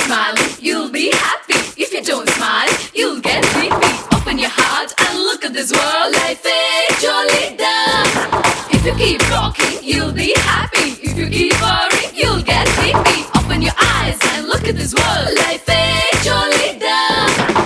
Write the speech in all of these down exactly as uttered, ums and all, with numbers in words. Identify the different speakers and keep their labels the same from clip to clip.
Speaker 1: smiling, you'll be happy. If you don't smile, you'll get sleepy. Open your heart and look at this world. Life is jolly done. If you keep rocking, you'll be happy. If you keep worrying, you'll get sleepy. Open your eyes and look at this world. Life is jolly done.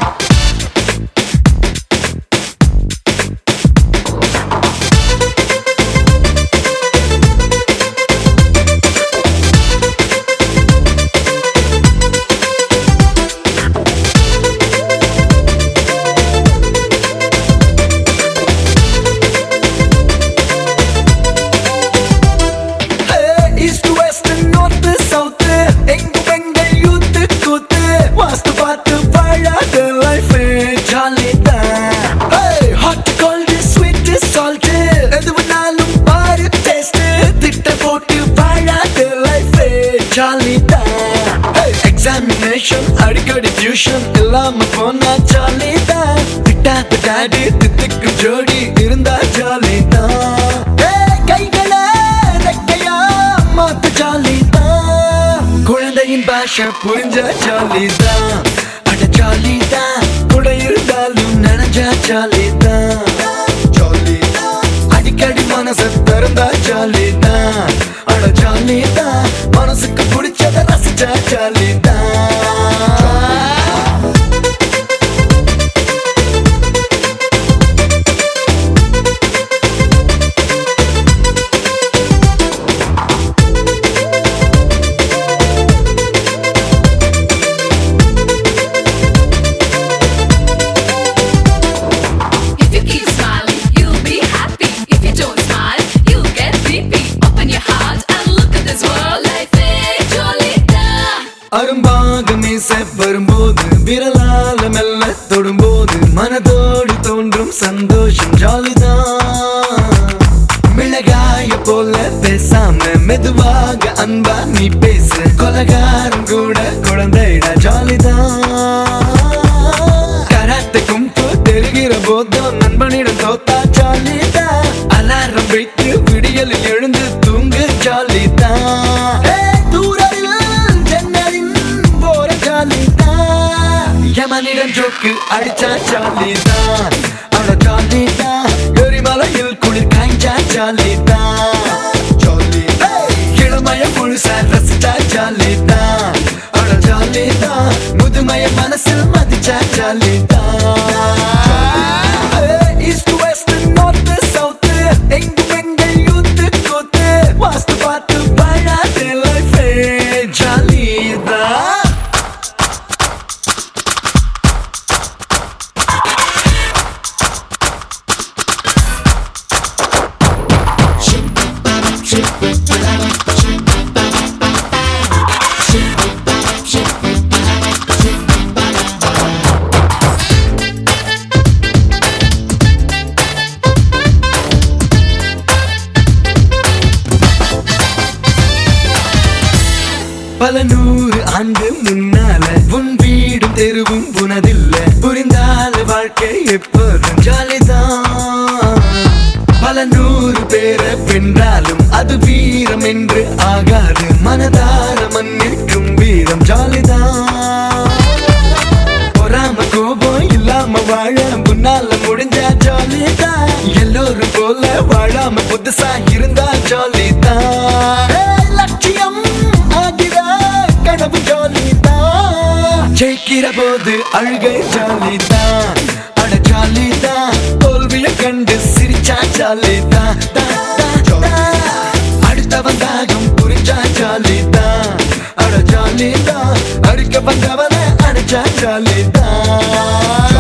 Speaker 2: Examination, அடிக்கடி tuition இல்லாம போனா jolly தான். திட்டாத daddy தித்துக்கு ஜோடி இருந்தா jolly தான். கைகள ரெக்கையா மாத்து jolly தான். குழந்தையின் பாஷை புரிஞ்சா ஜாலி தான். அட ஜாலி தான். கூட இருந்தாலும் நினைஞ்சா ஜாலி தான். அடிக்கடி மனசு திறந்தா ஜாலி தான். அட ஜாலி தான். மனசுக்கு பிடிச்சத ரசிச்சா ஜாலி தான். அரும்பாக மீச வரும்போது விரலால மெல்ல தொடும்போது மனதோடு தோன்றும் சந்தோஷம் ஜாலிதான். மிளகாய போல பேசாம மெதுவாக அன்பா நீ பேசு. கொலகாரம் கூட குழந்தைடா ஜாலிதான். கராத்தே கும்பு தெரிகிற போதும் நண்பனிடம் தோத்தா ஜாலிதான். அலாரம் வைத்து விடியலில் எழுந்து தூங்கு ஜாலிதான். யமனிடம் ஜோக்கு அடிச்சா ஜாலிதான். அட ஜாலிதான். எரிமலையில் குளிர் காய்ஞ்சா ஜாலிதான். இளமய முழுசா ரசிச்சா ஜாலிதான். அட ஜாலிதான். முதுமைய மனசில் மதிச்சா ஜாலிதான். ஈஸ்ட் வெஸ்ட் நார்த் சவுத் எங்கும் எங்கள் யூத்து கூத்து. வாஸ்து பார்த்து வாழாதே லைஃபே ஜாலிதான். பல நூறு ஆண்டு முன்னால உன் வீடும் தெருவும் உனதில்ல. புரிந்தால வாழ்க்கை எப்போதும் ஜாலிதான். பல நூறு பேரை வென்றாலும் அது வீரம் என்று ஆகாது. மனதார மன்னிக்கும் வீரம் ஜாலிதான். பொறாம கோபம் இல்லாம வாழ முன்னால முடிஞ்சா ஜாலிதான். எல்லோரும் போல வாழாம புதுசா இருந்தா ஜாலிதான். லட்சியம் கனவு ஜாலிதான். ஜெயிக்கிற போது அழுகை ஜாலிதான். அட ஜாலிதான். தோல்விய கண்டு சிரிச்சா ஜாலிதான். அடுத்தவன் தாகம் புரிஞ்சா ஜாலிதான். அட ஜாலிதான். அடிக்க வந்தவன அடிச்சா ஜாலிதான்.